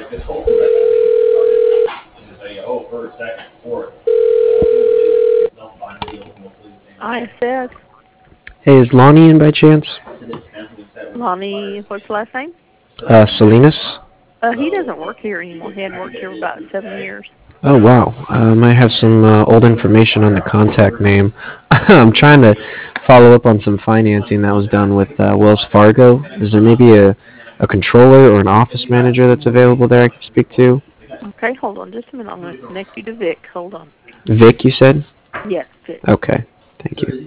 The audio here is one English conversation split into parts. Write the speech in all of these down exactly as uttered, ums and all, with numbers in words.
I said, Hey, is Lonnie in by chance? Lonnie, what's the last name? Uh, Salinas? Uh, he doesn't work here anymore. He hadn't worked here for about seven years. Oh, wow. Uh, I might have some uh, old information on the contact name. I'm trying to follow up on some financing that was done with uh, Wells Fargo. Is there maybe a, a controller or an office manager that's available there I can speak to? Okay, hold on just a minute. I'm going to connect you to Vic. Hold on. Vic, you said? Yes, Vic. Okay, thank you.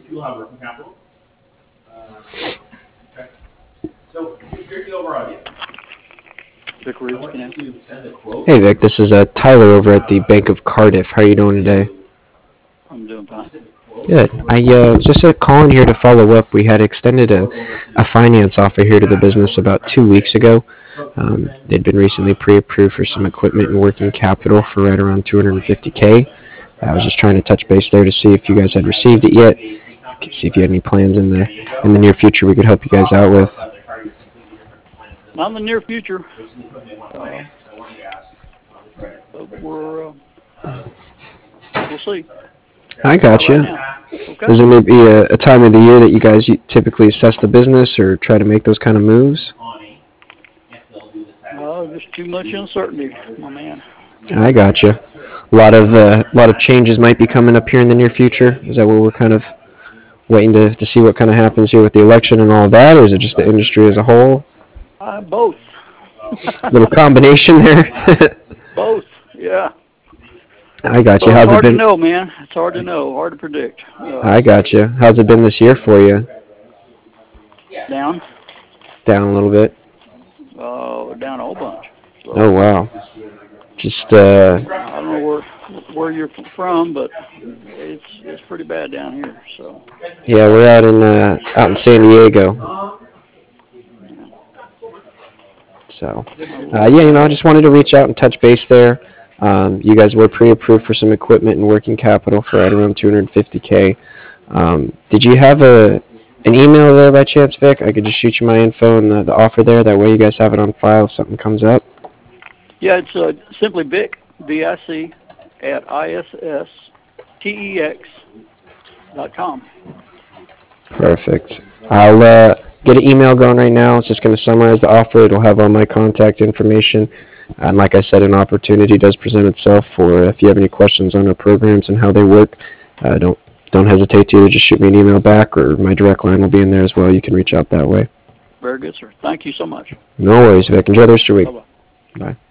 Hey, Vic, this is uh, Tyler over at the Bank of Cardiff. How are you doing today? I'm doing fine. Good. I uh, just uh, calling here to follow up. We had extended a, a finance offer here to the business about two weeks ago. Um, they'd been recently pre-approved for some equipment and working capital for right around two hundred fifty K. I was just trying to touch base there to see if you guys had received it yet. See if you had any plans in the in the near future we could help you guys out with. Not in the near future. Uh, but we're, uh, we'll see. I got you. Okay. Is there maybe a, a time of the year that you guys typically assess the business or try to make those kind of moves? Oh, just too much uncertainty, my man. I got you. A lot of uh, a lot of changes might be coming up here in the near future. Is that what we're kind of waiting to, to see what kind of happens here with the election and all that, or is it just the industry as a whole? Uh, both. Little combination there. Both, yeah. I got So you. it's How's it hard to been? know, man. It's hard to know, hard to predict. Uh, I got you. How's it been this year for you? down, Down a little bit. uh, down a whole bunch. So, Oh wow. Just uh, I don't know where where you're from, but it's it's pretty bad down here. So yeah, we're out in uh, out in San Diego. So, uh, yeah, you know, I just wanted to reach out and touch base there. Um, you guys were pre-approved for some equipment and working capital for right around two hundred fifty K. Um, did you have a an email there by chance, Vic? I could just shoot you my info and the, the offer there. That way you guys have it on file if something comes up. yeah, it's uh, simply Vic V I C at I S S T E X dot com. Perfect. I'll uh, get an email going right now. It's just going to summarize the offer. It'll have all my contact information. And like I said, an opportunity does present itself for if you have any questions on our programs and how they work, uh, don't don't hesitate to either just shoot me an email back or my direct line will be in there as well. You can reach out that way. Very good, sir. Thank you so much. No worries, Vic. Enjoy the rest of your week. Bye-bye. Bye.